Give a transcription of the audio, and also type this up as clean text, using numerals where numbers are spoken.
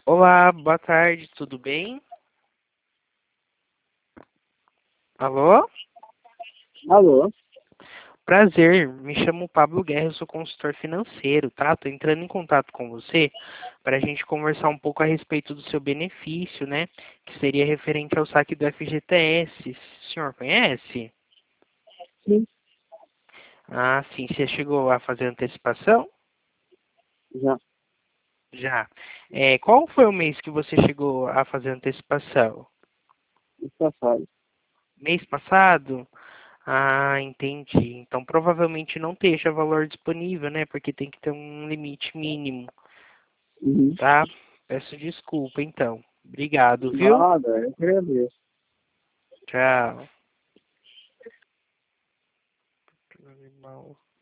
Olá, boa tarde, tudo bem? Alô? Alô? Prazer, me chamo Pablo Guerra, eu sou consultor financeiro, tá? Tô entrando em contato com você para a gente conversar um pouco a respeito do seu benefício, né? Que seria referente ao saque do FGTS. O senhor conhece? Sim, Ah, sim. Você chegou a fazer antecipação? já. Já. Qual foi o mês que você chegou a fazer antecipação? Está fácil. Mês passado? Ah, entendi. Então provavelmente não esteja valor disponível, né? Porque tem que ter um limite mínimo, Uhum. tá? Peço desculpa, então. Obrigado, viu? Nada, eu que agradeço. Tchau.